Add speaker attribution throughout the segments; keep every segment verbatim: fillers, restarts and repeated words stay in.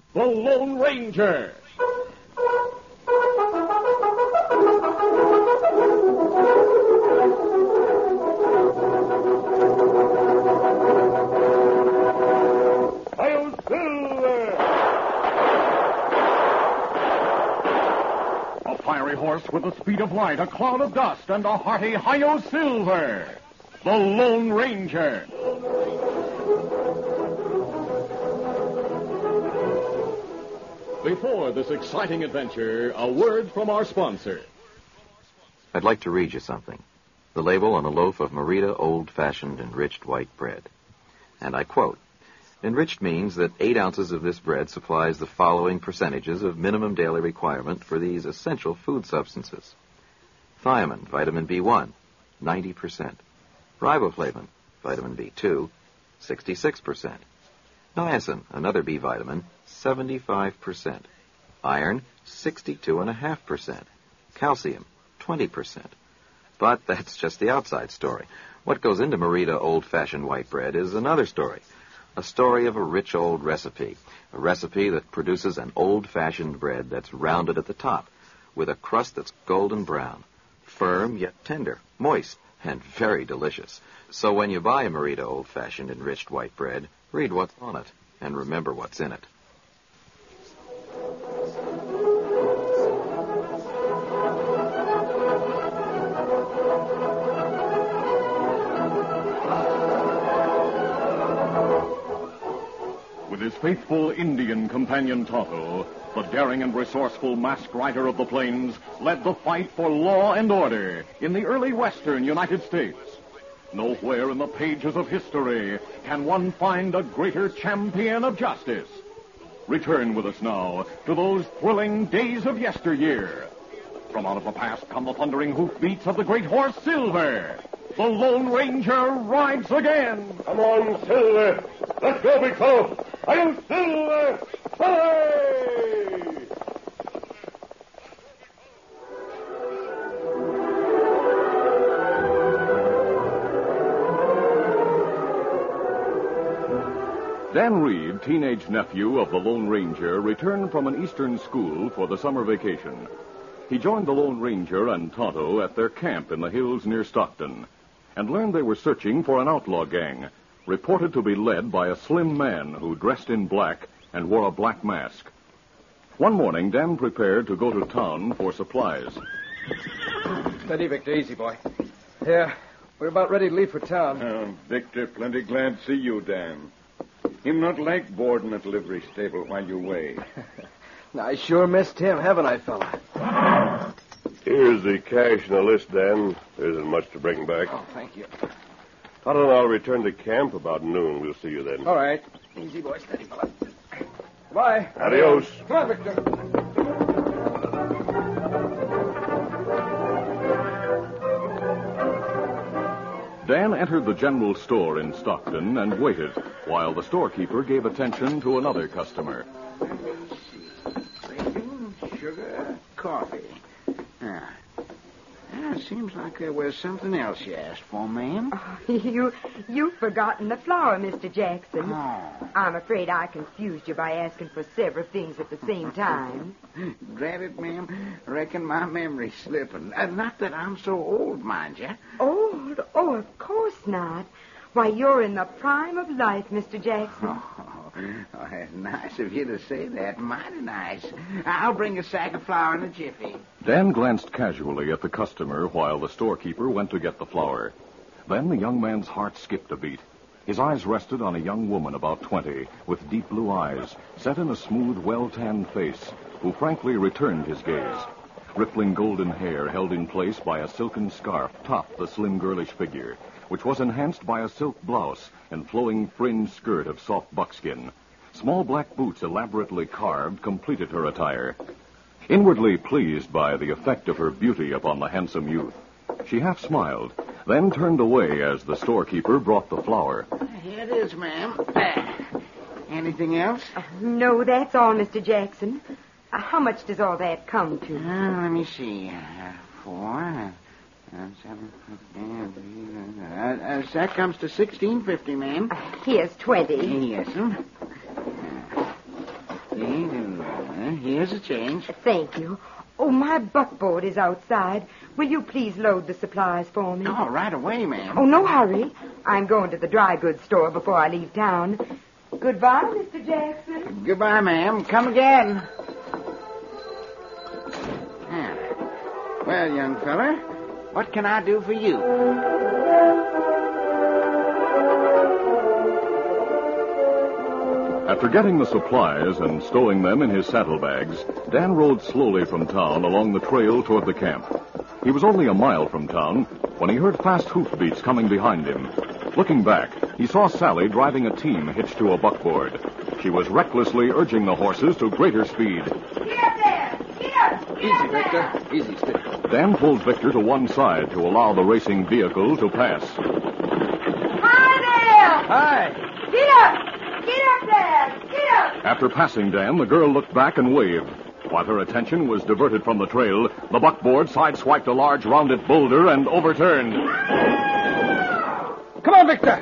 Speaker 1: The Lone Ranger. Horse with the speed of light, a cloud of dust, and a hearty Hi-Yo Silver, the Lone Ranger. Before this exciting adventure, a word from our sponsor.
Speaker 2: I'd like to read you something. The label on a loaf of Merita old-fashioned enriched white bread. And I quote, "Enriched means that eight ounces of this bread supplies the following percentages of minimum daily requirement for these essential food substances. Thiamine, vitamin B one, ninety percent. Riboflavin, vitamin B two, sixty-six percent. Niacin, another B vitamin, seventy-five percent. Iron, sixty-two point five percent. Calcium, twenty percent. But that's just the outside story. What goes into Merita old-fashioned white bread is another story. A story of a rich old recipe, a recipe that produces an old-fashioned bread that's rounded at the top, with a crust that's golden brown, firm yet tender, moist, and very delicious. So when you buy a Merita old-fashioned enriched white bread, read what's on it, and remember what's in it.
Speaker 1: With his faithful Indian companion Tonto, the daring and resourceful masked rider of the plains led the fight for law and order in the early western United States. Nowhere in the pages of history can one find a greater champion of justice. Return with us now to those thrilling days of yesteryear. From out of the past come the thundering hoofbeats of the great horse Silver. The Lone Ranger rides again. Come on, Silver. Let's go, big fellow. I am Silver. Hooray! Dan Reed, teenage nephew of the Lone Ranger, returned from an eastern school for the summer vacation. He joined the Lone Ranger and Tonto at their camp in the hills near Stockton and learned they were searching for an outlaw gang, reported to be led by a slim man who dressed in black and wore a black mask. One morning, Dan prepared to go to town for supplies.
Speaker 3: Steady, Victor. Easy, boy. Yeah, we're about ready to leave for town.
Speaker 4: Uh, Victor, plenty glad to see you, Dan. Him not like boarding at the livery stable while you away.
Speaker 3: I sure missed him, haven't I, fella?
Speaker 5: Here's the cash and the list, Dan. There isn't much to bring back.
Speaker 3: Oh, thank you.
Speaker 5: Tonto and I'll return to camp about noon. We'll see you then.
Speaker 3: All right. Easy, boy. Steady, fella. Bye.
Speaker 5: Adios.
Speaker 3: Come on, Victor.
Speaker 1: Dan entered the general store in Stockton and waited while the storekeeper gave attention to another customer.
Speaker 6: Bacon, sugar, coffee. Ah. Ah, seems like there was something else you asked for, ma'am.
Speaker 7: Oh, you, you've forgotten the flour, Mister Jackson.
Speaker 6: Oh.
Speaker 7: I'm afraid I confused you by asking for several things at the same time.
Speaker 6: Drat it, ma'am. Reckon my memory's slipping. Uh, not that I'm so old, mind you.
Speaker 7: Old? Oh, of course not. Why, you're in the prime of life, Mister Jackson.
Speaker 6: Oh, oh, that's nice of you to say that. Mighty nice. I'll bring a sack of flour in a jiffy.
Speaker 1: Dan glanced casually at the customer while the storekeeper went to get the flour. Then the young man's heart skipped a beat. His eyes rested on a young woman about twenty, with deep blue eyes, set in a smooth, well-tanned face, who frankly returned his gaze. Rippling golden hair held in place by a silken scarf topped the slim girlish figure, which was enhanced by a silk blouse and flowing fringed skirt of soft buckskin. Small black boots elaborately carved completed her attire. Inwardly pleased by the effect of her beauty upon the handsome youth, she half smiled, then turned away as the storekeeper brought the flour.
Speaker 6: Here it is, ma'am. Uh, anything else?
Speaker 7: Uh, no, that's all, Mister Jackson. Uh, how much does all that come to?
Speaker 6: Uh, let me see. Uh, four... Uh, Uh, seven fifty. Uh, uh, that comes to sixteen fifty, ma'am.
Speaker 7: Uh, here's twenty.
Speaker 6: Yes, ma'am. Uh, fifteen, here's a change.
Speaker 7: Thank you. Oh, my buckboard is outside. Will you please load the supplies for me?
Speaker 6: Oh, right away, ma'am.
Speaker 7: Oh, no hurry. I'm going to the dry goods store before I leave town. Goodbye, Mister Jackson.
Speaker 6: Goodbye, ma'am. Come again. Yeah. Well, young feller, what can I do for you?
Speaker 1: After getting the supplies and stowing them in his saddlebags, Dan rode slowly from town along the trail toward the camp. He was only a mile from town when he heard fast hoofbeats coming behind him. Looking back, he saw Sally driving a team hitched to a buckboard. She was recklessly urging the horses to greater speed.
Speaker 7: Get up there! Get up! Get
Speaker 3: Easy,
Speaker 7: up there!
Speaker 3: Victor. Easy, stick.
Speaker 1: Dan pulled Victor to one side to allow the racing vehicle to pass.
Speaker 7: Hi there!
Speaker 3: Hi.
Speaker 7: Get up! Get up there! Get up!
Speaker 1: After passing Dan, the girl looked back and waved. While her attention was diverted from the trail, the buckboard sideswiped a large rounded boulder and overturned.
Speaker 3: Come on, Victor.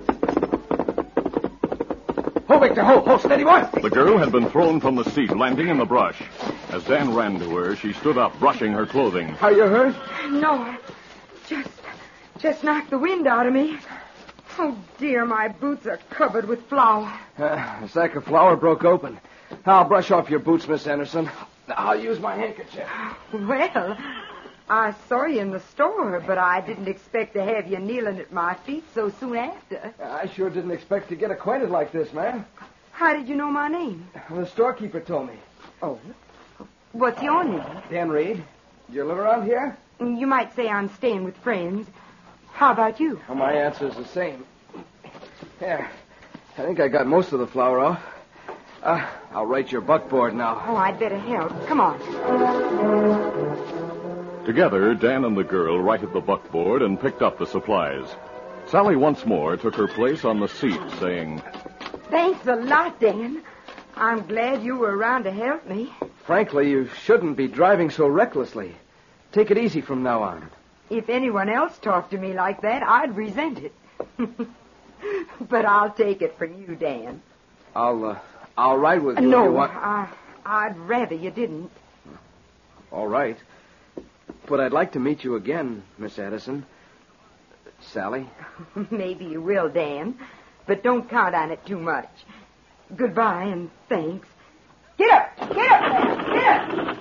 Speaker 3: Ho, Victor, ho, ho, steady, boy.
Speaker 1: The girl had been thrown from the seat, landing in the brush. As Dan ran to her, she stood up, brushing her clothing.
Speaker 3: Are you hurt?
Speaker 7: No, I just, just knocked the wind out of me. Oh, dear, my boots are covered with flour.
Speaker 3: Uh, a sack of flour broke open. I'll brush off your boots, Miss Anderson. I'll use my handkerchief.
Speaker 7: Well, I saw you in the store, but I didn't expect to have you kneeling at my feet so soon after.
Speaker 3: I sure didn't expect to get acquainted like this, ma'am.
Speaker 7: How did you know my name?
Speaker 3: The storekeeper told me.
Speaker 7: Oh, what's your name?
Speaker 3: Dan Reed. Do you live around here?
Speaker 7: You might say I'm staying with friends. How about you?
Speaker 3: Well, my answer's the same. Here, I think I got most of the flour off. Uh, I'll right your buckboard now.
Speaker 7: Oh, I'd better help. Come on.
Speaker 1: Together, Dan and the girl righted the buckboard and picked up the supplies. Sally once more took her place on the seat, saying,
Speaker 7: Thanks a lot, Dan. I'm glad you were around to help me.
Speaker 3: Frankly, you shouldn't be driving so recklessly. Take it easy from now on.
Speaker 7: If anyone else talked to me like that, I'd resent it. But I'll take it from you, Dan.
Speaker 3: I'll, uh, I'll ride with you
Speaker 7: No,
Speaker 3: if you want.
Speaker 7: I, I'd rather you didn't.
Speaker 3: All right. But I'd like to meet you again, Miss Addison. Sally?
Speaker 7: Maybe you will, Dan. But don't count on it too much. Goodbye and thanks. Get up! Get up there! Get up!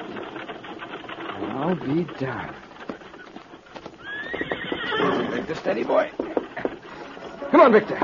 Speaker 3: I'll be darned. Victor, steady, boy. Come on, Victor.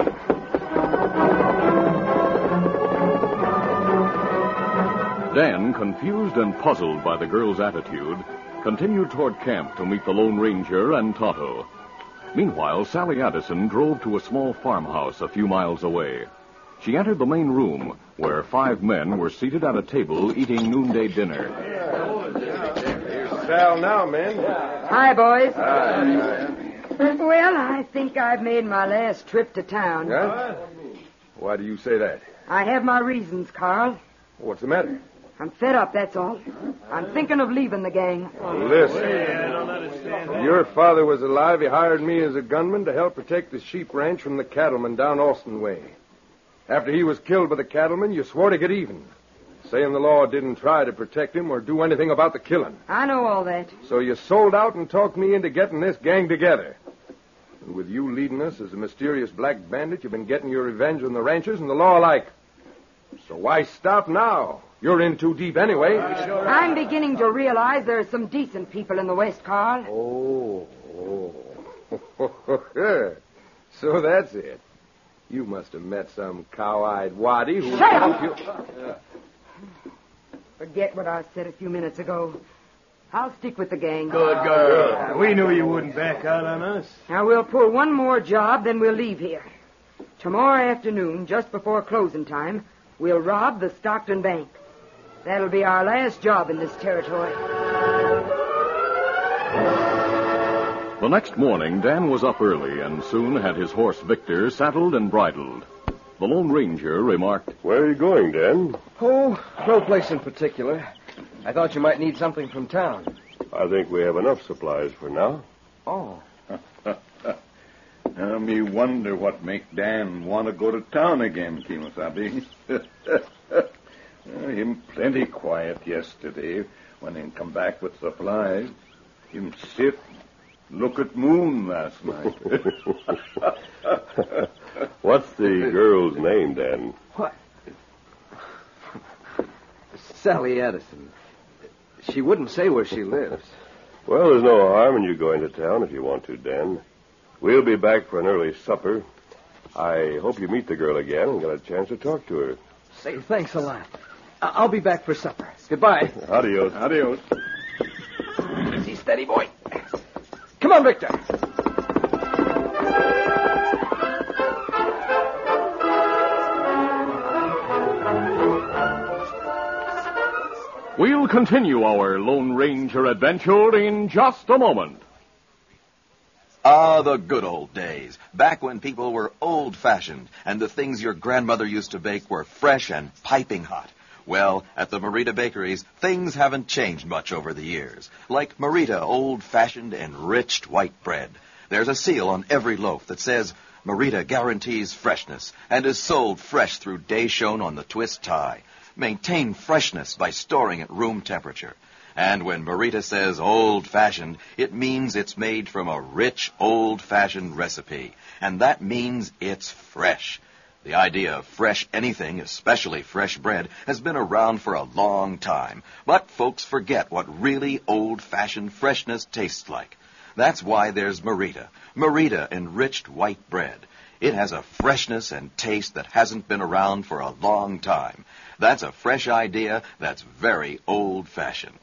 Speaker 1: Dan, confused and puzzled by the girl's attitude, continued toward camp to meet the Lone Ranger and Tonto. Meanwhile, Sally Addison drove to a small farmhouse a few miles away. She entered the main room, where five men were seated at a table eating noonday dinner.
Speaker 5: Here's Sal now, men.
Speaker 7: Hi, boys.
Speaker 5: Hi.
Speaker 7: Well, I think I've made my last trip to town.
Speaker 5: Huh? Why do you say that?
Speaker 7: I have my reasons, Carl.
Speaker 5: What's the matter?
Speaker 7: I'm fed up, that's all. I'm thinking of leaving the gang.
Speaker 5: Listen. When your father was alive, he hired me as a gunman to help protect the sheep ranch from the cattlemen down Austin Way. After he was killed by the cattlemen, you swore to get even, saying the law didn't try to protect him or do anything about the killing.
Speaker 7: I know all that.
Speaker 5: So you sold out and talked me into getting this gang together. And with you leading us as a mysterious black bandit, you've been getting your revenge on the ranchers and the law alike. So why stop now? You're in too deep anyway.
Speaker 7: I'm beginning to realize there are some decent people in the West, Carl.
Speaker 5: Oh, oh. So that's it. You must have met some cow-eyed waddy who
Speaker 7: Shut
Speaker 5: helped
Speaker 7: up!
Speaker 5: you.
Speaker 7: Forget what I said a few minutes ago. I'll stick with the gang.
Speaker 8: Good girl. We knew you wouldn't back out on us.
Speaker 7: Now, we'll pull one more job, then we'll leave here. Tomorrow afternoon, just before closing time, we'll rob the Stockton Bank. That'll be our last job in this territory.
Speaker 1: The next morning, Dan was up early and soon had his horse Victor saddled and bridled. The Lone Ranger remarked,
Speaker 5: Where are you going, Dan?
Speaker 3: Oh, no place in particular. I thought you might need something from town.
Speaker 5: I think we have enough supplies for now.
Speaker 3: Oh.
Speaker 4: Now, me wonder what make Dan want to go to town again, Kemosabe. Uh, him plenty quiet yesterday when he come back with supplies. Him sit, look at moon last night.
Speaker 9: What's the girl's name, Dan?
Speaker 3: What? Sally Addison. She wouldn't say where she lives.
Speaker 9: Well, there's no harm in you going to town if you want to, Dan. We'll be back for an early supper. I hope you meet the girl again and get a chance to talk to her.
Speaker 3: Say, thanks a lot. I- I'll be back for supper. Goodbye.
Speaker 9: Adios.
Speaker 4: Adios.
Speaker 3: Easy, steady, boy. Come on, Victor.
Speaker 1: We'll continue our Lone Ranger adventure in just a moment.
Speaker 2: Ah, the good old days, back when people were old-fashioned and the things your grandmother used to bake were fresh and piping hot. Well, at the Marita Bakeries, things haven't changed much over the years. Like Marita old-fashioned enriched white bread. There's a seal on every loaf that says, Marita guarantees freshness and is sold fresh through day shown on the twist tie. Maintain freshness by storing at room temperature. And when Marita says old-fashioned, it means it's made from a rich, old-fashioned recipe. And that means it's fresh. The idea of fresh anything, especially fresh bread, has been around for a long time. But folks forget what really old-fashioned freshness tastes like. That's why there's Marita. Marita enriched white bread. It has a freshness and taste that hasn't been around for a long time. That's a fresh idea that's very old-fashioned.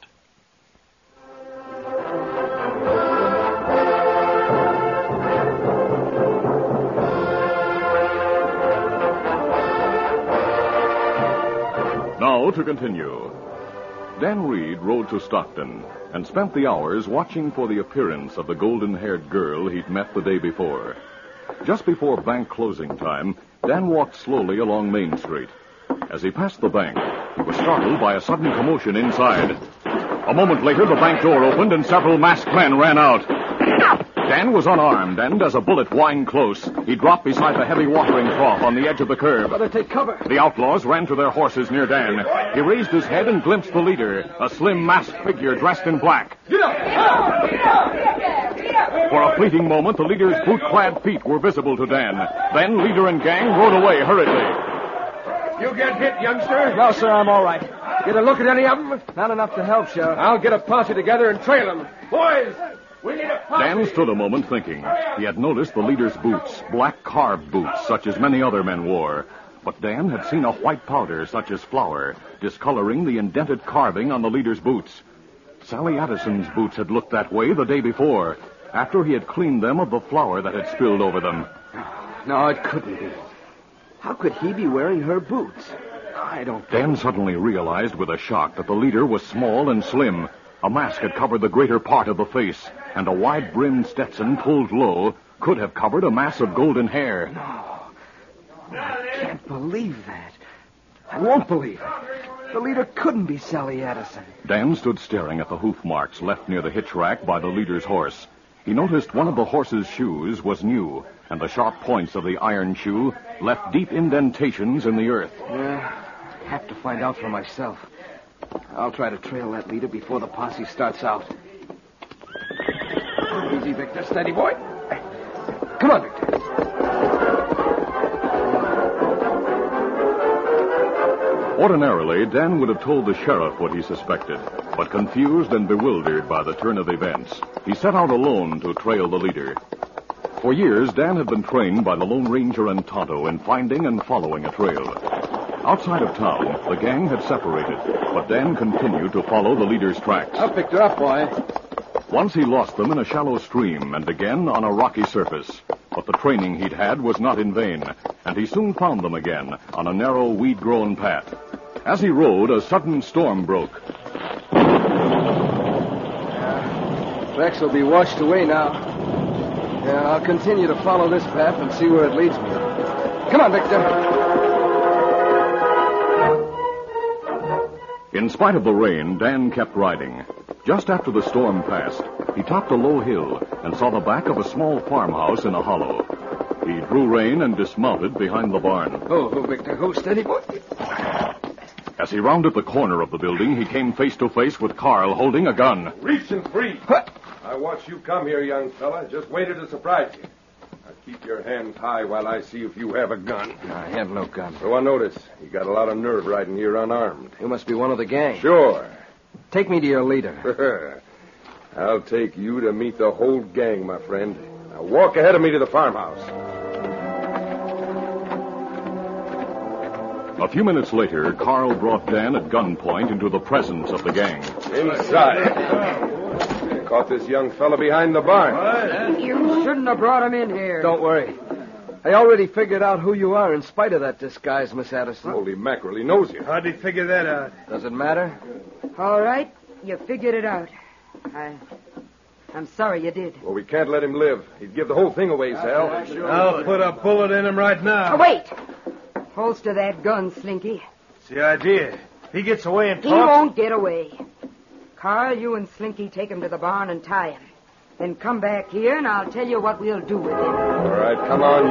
Speaker 1: Now to continue. Dan Reed rode to Stockton and spent the hours watching for the appearance of the golden-haired girl he'd met the day before. Just before bank closing time, Dan walked slowly along Main Street. As he passed the bank, he was startled by a sudden commotion inside. A moment later, the bank door opened and several masked men ran out. Dan was unarmed, and as a bullet whined close, he dropped beside the heavy watering trough on the edge of the curb.
Speaker 3: Better take cover.
Speaker 1: The outlaws ran to their horses near Dan. He raised his head and glimpsed the leader, a slim masked figure dressed in black.
Speaker 3: Get up!
Speaker 1: For a fleeting moment, the leader's boot-clad feet were visible to Dan. Then leader and gang rode away hurriedly.
Speaker 5: You get hit, youngster?
Speaker 3: No, sir, I'm all right. Get a look at any of them? Not enough to help, Sheriff.
Speaker 5: I'll get a posse together and trail them. Boys, we need a posse.
Speaker 1: Dan stood a moment thinking. He had noticed the leader's boots, black carved boots, such as many other men wore. But Dan had seen a white powder, such as flour, discoloring the indented carving on the leader's boots. Sally Addison's boots had looked that way the day before, after he had cleaned them of the flour that had spilled over them.
Speaker 3: No, it couldn't be. How could he be wearing her boots? I don't think...
Speaker 1: Dan suddenly realized with a shock that the leader was small and slim. A mask had covered the greater part of the face, and a wide-brimmed Stetson pulled low could have covered a mass of golden hair.
Speaker 3: No. I can't believe that. I won't believe it. The leader couldn't be Sally Addison.
Speaker 1: Dan stood staring at the hoof marks left near the hitch rack by the leader's horse. He noticed one of the horse's shoes was new, and the sharp points of the iron shoe left deep indentations in the earth.
Speaker 3: Yeah, I have to find out for myself. I'll try to trail that leader before the posse starts out. Easy, Victor. Steady, boy. Come on, Victor.
Speaker 1: Ordinarily, Dan would have told the sheriff what he suspected, but confused and bewildered by the turn of events, he set out alone to trail the leader. For years, Dan had been trained by the Lone Ranger and Tonto in finding and following a trail. Outside of town, the gang had separated, but Dan continued to follow the leader's tracks.
Speaker 3: Up, Victor, up, boy.
Speaker 1: Once he lost them in a shallow stream and again on a rocky surface. But the training he'd had was not in vain, and he soon found them again on a narrow, weed-grown path. As he rode, a sudden storm broke.
Speaker 3: Yeah, Rex will be washed away now. Yeah, I'll continue to follow this path and see where it leads me. Come on, Victor.
Speaker 1: In spite of the rain, Dan kept riding. Just after the storm passed, he topped a low hill and saw the back of a small farmhouse in a hollow. He drew rein and dismounted behind the barn.
Speaker 3: Oh, oh Victor, go steady, boy.
Speaker 1: As he rounded the corner of the building, he came face to face with Carl holding a gun.
Speaker 5: Reach and free. I watched you come here, young fella. Just waited to surprise you. Now keep your hands high while I see if you have a gun.
Speaker 3: I have no gun.
Speaker 5: So I notice you got a lot of nerve riding here unarmed.
Speaker 3: You must be one of the gang.
Speaker 5: Sure.
Speaker 3: Take me to your leader.
Speaker 5: I'll take you to meet the whole gang, my friend. Now walk ahead of me to the farmhouse.
Speaker 1: A few minutes later, Carl brought Dan at gunpoint into the presence of the gang.
Speaker 5: Inside. Caught this young fella behind the barn.
Speaker 7: You shouldn't have brought him in here.
Speaker 3: Don't worry. I already figured out who you are in spite of that disguise, Miss Addison.
Speaker 5: Holy mackerel, he knows you.
Speaker 8: How'd he figure that out?
Speaker 3: Does it matter?
Speaker 7: All right, you figured it out. I, I'm sorry you did.
Speaker 5: Well, we can't let him live. He'd give the whole thing away, Sal.
Speaker 8: I'll put a bullet in him right now.
Speaker 7: Oh, wait! Holster that gun, Slinky.
Speaker 8: It's the idea. If he gets away and
Speaker 7: He
Speaker 8: talks...
Speaker 7: won't get away. Carl, you and Slinky take him to the barn and tie him. Then come back here, and I'll tell you what we'll do with him.
Speaker 5: All right, come on,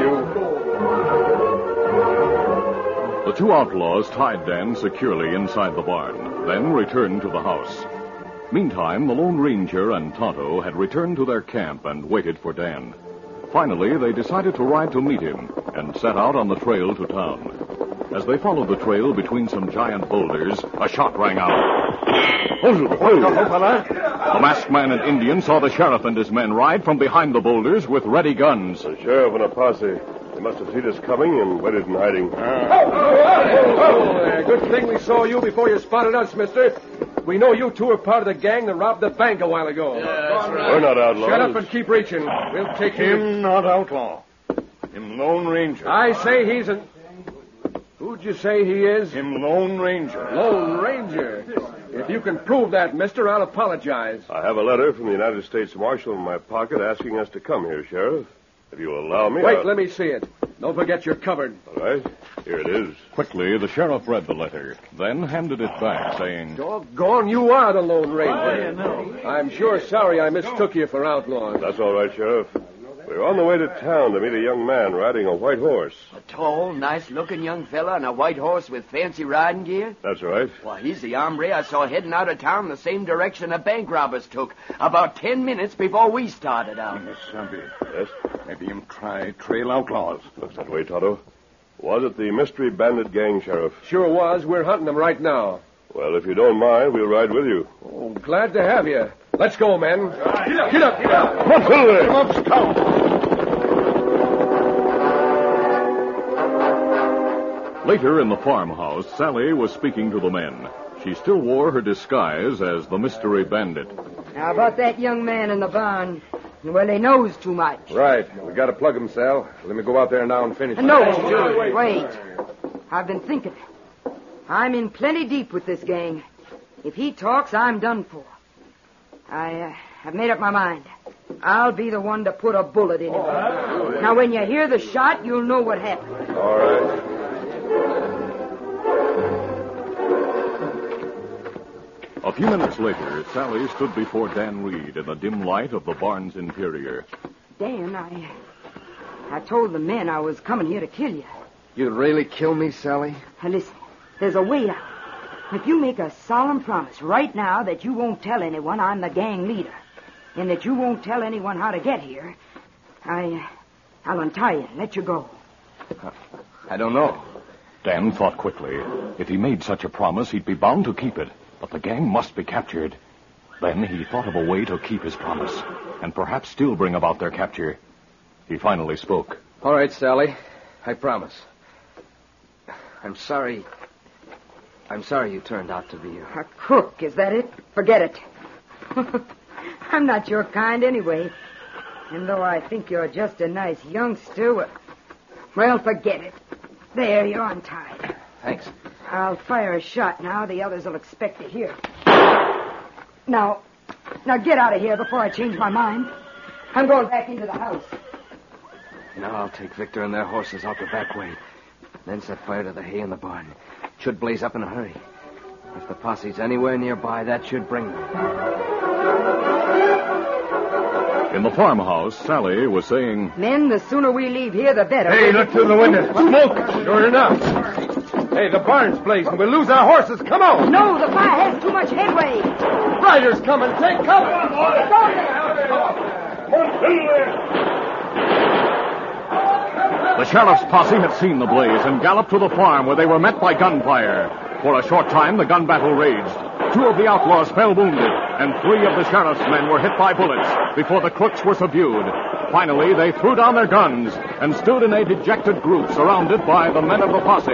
Speaker 5: you.
Speaker 1: The two outlaws tied Dan securely inside the barn, then returned to the house. Meantime, the Lone Ranger and Tonto had returned to their camp and waited for Dan. Finally, they decided to ride to meet him and set out on the trail to town. As they followed the trail between some giant boulders, a shot rang out. Hold, hold. The masked man and Indian saw the sheriff and his men ride from behind the boulders with ready guns.
Speaker 9: The sheriff and a posse. They must have seen us coming and waited in hiding.
Speaker 5: Uh, oh, oh, oh, good thing we saw you before you spotted us, mister. We know you two are part of the gang that robbed the bank a while ago.
Speaker 9: Yeah, that's right. We're not outlaws.
Speaker 5: Shut up and keep reaching. We'll take you.
Speaker 4: Him not outlaw. Him Lone Ranger.
Speaker 5: I say he's an... Who'd you say he is?
Speaker 4: Him Lone Ranger.
Speaker 5: Lone Ranger. If you can prove that, mister, I'll apologize.
Speaker 9: I have a letter from the United States Marshal in my pocket asking us to come here, Sheriff. If you will allow me...
Speaker 5: Wait,
Speaker 9: I'll...
Speaker 5: let me see it. Don't forget you're covered.
Speaker 9: All right. Here it is.
Speaker 1: Quickly, the sheriff read the letter, then handed it back, saying...
Speaker 5: Doggone, you are the Lone Ranger.
Speaker 8: Oh, yeah, no.
Speaker 5: I'm sure sorry I mistook you for outlaws.
Speaker 9: That's all right, Sheriff. We're on the way to town to meet a young man riding a white horse.
Speaker 10: A tall, nice-looking young fella on a white horse with fancy riding gear?
Speaker 9: That's right.
Speaker 10: Why, he's the hombre I saw heading out of town the same direction the bank robbers took about ten minutes before we started out.
Speaker 4: Miss Sabi.
Speaker 9: Yes?
Speaker 4: Maybe him try trail outlaws.
Speaker 9: Looks that way, Tonto. Was it the mystery bandit gang, Sheriff?
Speaker 5: Sure was. We're hunting them right now.
Speaker 9: Well, if you don't mind, we'll ride with you.
Speaker 5: Oh, glad to have you. Let's go, men. Get up, get up, get up.
Speaker 9: Come on, Silver.
Speaker 4: Come up, Scout.
Speaker 1: Later in the farmhouse, Sally was speaking to the men. She still wore her disguise as the mystery bandit.
Speaker 7: Now, about that young man in the barn, well, he knows too much.
Speaker 5: Right. We got to plug him, Sal. Let me go out there now and finish.
Speaker 7: No, wait, wait. I've been thinking. I'm in plenty deep with this gang. If he talks, I'm done for. I, uh, I've made up my mind. I'll be the one to put a bullet in him. Now, when you hear the shot, you'll know what happened.
Speaker 5: All right.
Speaker 1: A few minutes later, Sally stood before Dan Reed in the dim light of the barn's interior.
Speaker 7: Dan, I... I told the men I was coming here to kill you.
Speaker 3: You'd really kill me, Sally?
Speaker 7: Now, listen, there's a way out. If you make a solemn promise right now that you won't tell anyone I'm the gang leader, and that you won't tell anyone how to get here, I... I'll untie you and let you go.
Speaker 3: I don't know.
Speaker 1: Dan thought quickly. If he made such a promise, he'd be bound to keep it. But the gang must be captured. Then he thought of a way to keep his promise, and perhaps still bring about their capture. He finally spoke.
Speaker 3: All right, Sally. I promise. I'm sorry. I'm sorry you turned out to be a...
Speaker 7: A crook, is that it? Forget it. I'm not your kind anyway. And though I think you're just a nice youngster, well, well, forget it. There, you're untied.
Speaker 3: Thanks.
Speaker 7: I'll fire a shot now. The others will expect to hear. Now, now get out of here before I change my mind. I'm going back into the house.
Speaker 3: Now I'll take Victor and their horses out the back way. Then set fire to the hay in the barn. It should blaze up in a hurry. If the posse's anywhere nearby, that should bring them.
Speaker 1: In the farmhouse, Sally was saying...
Speaker 7: Men, the sooner we leave here, the better.
Speaker 8: Hey, look through the window. Smoke!
Speaker 5: Sure enough. Hey, the barn's blazing. We'll lose our horses. Come on.
Speaker 7: No, the fire has too much headway.
Speaker 5: Riders coming. Take cover.
Speaker 1: The sheriff's posse had seen the blaze and galloped to the farm where they were met by gunfire. For a short time, the gun battle raged. Two of the outlaws fell wounded, and three of the sheriff's men were hit by bullets before the crooks were subdued. Finally, they threw down their guns and stood in a dejected group surrounded by the men of the posse.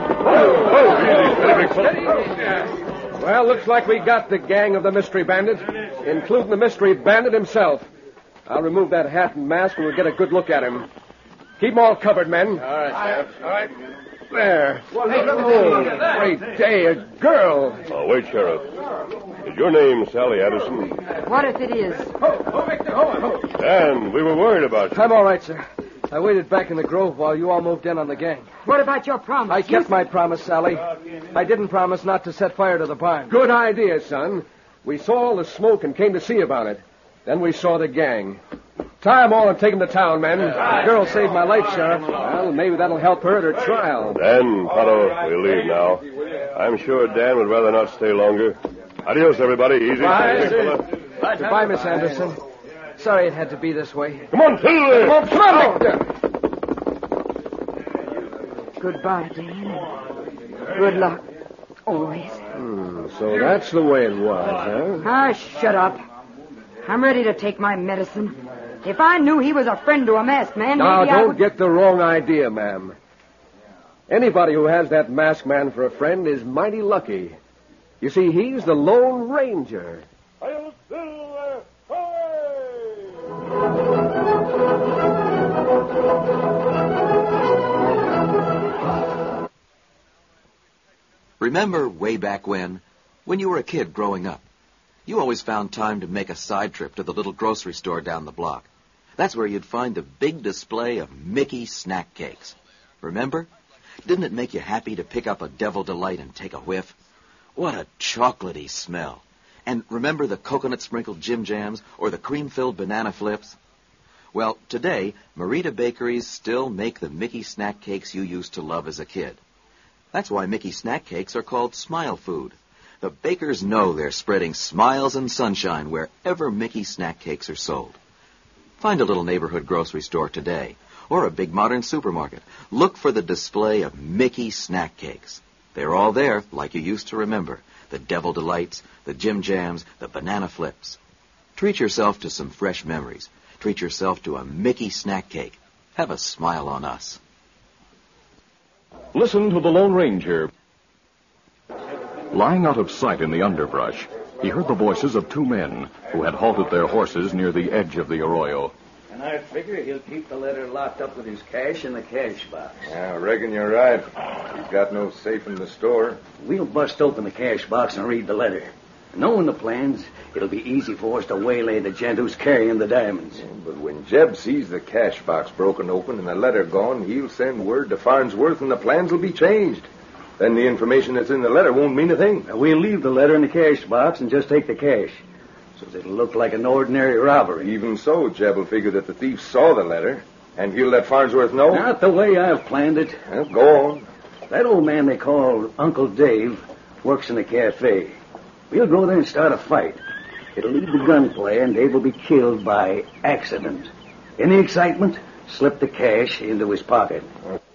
Speaker 5: Well, looks like we got the gang of the mystery bandit, including the mystery bandit himself. I'll remove that hat and mask and we'll get a good look at him. Keep them all covered, men. All right, Sheriff. All right. There. Well, hey, look oh, at great day, a girl.
Speaker 9: Oh, wait, Sheriff. Is your name Sally Addison?
Speaker 7: What if it is?
Speaker 5: Oh, oh, Victor, hold on.
Speaker 9: Dan, we were worried about you.
Speaker 3: I'm all right, sir. I waited back in the grove while you all moved in on the gang.
Speaker 7: What about your promise?
Speaker 3: I kept
Speaker 7: You-
Speaker 3: my promise, Sally. I didn't promise not to set fire to the barn.
Speaker 5: Good idea, son. We saw all the smoke and came to see about it. Then we saw the gang. Tie them all and take them to town, men.
Speaker 3: The girl saved my life, Sheriff.
Speaker 5: Well, maybe that'll help her at her trial.
Speaker 9: Dan, Tonto, we'll leave now. I'm sure Dan would rather not stay longer. Adios, everybody. Easy.
Speaker 5: Bye.
Speaker 9: Bye.
Speaker 3: Goodbye, Miss Anderson. Sorry it had to be this way.
Speaker 9: Come on, Tilly.
Speaker 5: Come on, come on, Victor.
Speaker 7: Goodbye, Dan. Good luck. Always.
Speaker 5: Hmm, so that's the way it was, huh?
Speaker 7: Ah, shut up. I'm ready to take my medicine. If I knew he was a friend to a masked man,
Speaker 5: Now,
Speaker 7: maybe I
Speaker 5: don't
Speaker 7: would...
Speaker 5: get the wrong idea, ma'am. Anybody who has that masked man for a friend is mighty lucky. You see, he's the Lone Ranger.
Speaker 2: Remember way back when, when you were a kid growing up, you always found time to make a side trip to the little grocery store down the block. That's where you'd find the big display of Mickey snack cakes. Remember? Didn't it make you happy to pick up a Devil Delight and take a whiff? What a chocolatey smell. And remember the coconut-sprinkled Jim Jams or the cream-filled banana flips? Well, today, Merita Bakeries still make the Mickey snack cakes you used to love as a kid. That's why Mickey snack cakes are called Smile Food. The bakers know they're spreading smiles and sunshine wherever Mickey snack cakes are sold. Find a little neighborhood grocery store today, or a big modern supermarket. Look for the display of Mickey snack cakes. They're all there, like you used to remember. The Devil Delights, the Jim Jams, the banana flips. Treat yourself to some fresh memories. Treat yourself to a Mickey snack cake. Have a smile on us.
Speaker 1: Listen to the Lone Ranger. Lying out of sight in the underbrush, he heard the voices of two men who had halted their horses near the edge of the arroyo.
Speaker 6: And I figure he'll keep the letter locked up with his cash in the cash box.
Speaker 5: Yeah, I reckon you're right. He's got no safe in the store.
Speaker 6: We'll bust open the cash box and read the letter. Knowing the plans, it'll be easy for us to waylay the gent who's carrying the diamonds.
Speaker 5: But when Jeb sees the cash box broken open and the letter gone, he'll send word to Farnsworth and the plans will be changed. Then the information that's in the letter won't mean a thing.
Speaker 6: Now, we'll leave the letter in the cash box and just take the cash, so that it'll look like an ordinary robbery.
Speaker 5: Even so, Jeb will figure that the thief saw the letter, and he'll let Farnsworth know.
Speaker 6: Not the way I've planned it.
Speaker 5: Well, go on.
Speaker 6: That old man they call Uncle Dave works in a cafe. We'll go there and start a fight. It'll lead to gunplay, and Dave will be killed by accident. In the excitement, slip the cash into his pocket.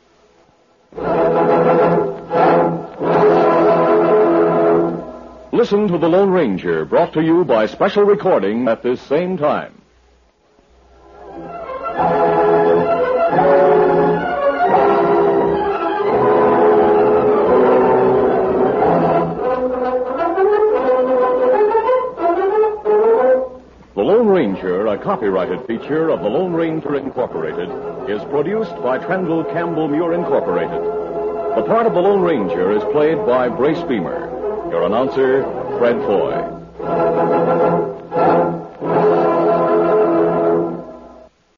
Speaker 1: Listen to the Lone Ranger, brought to you by special recording at this same time. The Lone Ranger, a copyrighted feature of the Lone Ranger Incorporated, is produced by Trendle Campbell Muir Incorporated. The part of the Lone Ranger is played by Brace Beamer. Your announcer, Fred Foy.